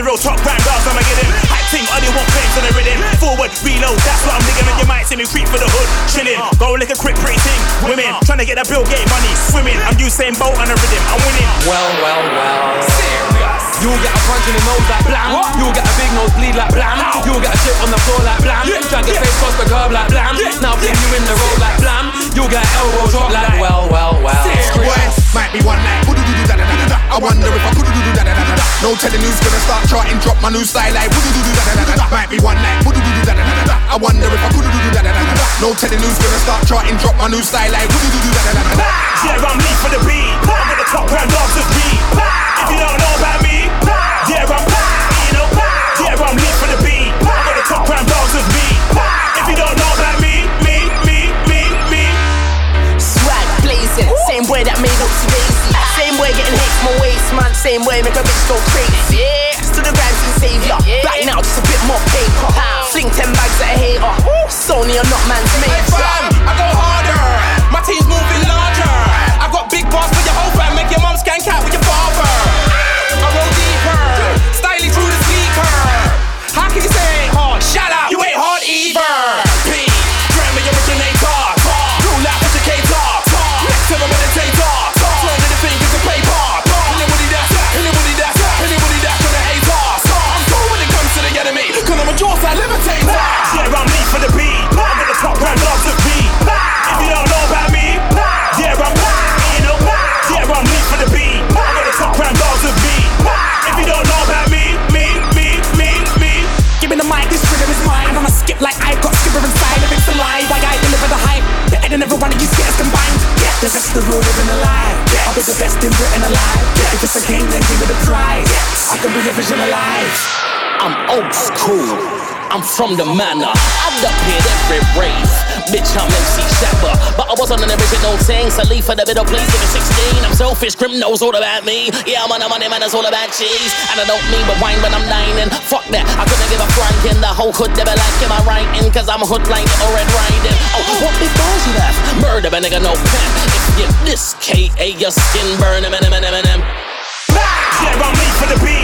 the real top brand girls, I'ma get him. Hype team, only want claims on the rhythm. Forward, reload, that's what I'm digging. And you might see me creep for the hood, chilling. Go like a quick pretty thing. Women, trying to get that Bill Gates money, swimming. I'm Usain Bolt on the rhythm, I'm winning. Well. Serious. You'll get a punch in the nose like blam. You'll get a big nose bleed like blam. You'll get a chip on the floor like blam. Try to get face across the curb like blam. Now fling you in the road like blam. You'll get an elbow drop like well. Serious. Might be one night. I wonder if I could do that. No telling who's gonna start charting. Drop my new style like might be one night. I wonder if I could do that. No telling who's gonna start charting. Drop my new style like yeah, I'm lead for the beat. I'm got the top brand dogs to beat. If you don't know about me, yeah, I'm lead for the beat. I got the top brand dogs with me. If you don't know about me. Swag blazing, same way that made up lazy. Same way getting hit from my waist, man. Same way make a bitch go crazy. Still the rhymes and savior. Back now, just a bit more paper. Fling 10 bags at a hater. Sony, I'm not man's mate. Hey fam, I go harder. My team's moving larger. I got big bars for your whole fam. Make your mum skank out with your father. I roll deeper, styling through the speaker. How can you say it ain't hard? Shout out, you ain't hard either. P, Grammy originator. Rule out educator. Next to the meditator. Slow to the fingers of paper. Anybody that's gonna hate us. I'm cool when it comes to the enemy, cause I'm a jaw-side limitator. Yeah, I'm lead for the beat. I got the top brand dogs to beat. If you don't know about me, yeah, I'm lead for the beat. I got the top brand dogs to beat. If you don't know about me. Give me the mic, this rhythm is mine. I'ma skip like I've got skipper inside. Lyrics alive, like I deliver the hype. The head and every one of you skits combined. Yeah, the best of the road living alive. Yeah, I'll be the best in Britain alive. Yeah, if it's a game, then give me the prize. Yeah, I can be the vision alive. I'm old school, I'm from the manor. I've up here every rave. Bitch, I'm MC Shabba, but I wasn't an original thing. So leave for the middle, please give me 16. I'm selfish, Grim knows all about me. Yeah, I'm on the money, man, it's all about cheese. And I don't mean but wine when I'm dining. Fuck that, I couldn't give a frank in. The whole hood never like am I writing, cause I'm hood like or red riding. Oh, what big balls you have? Murder, a nigga, no pen. If you this K.A. your skin burn, Yeah, I'm lead for the beat.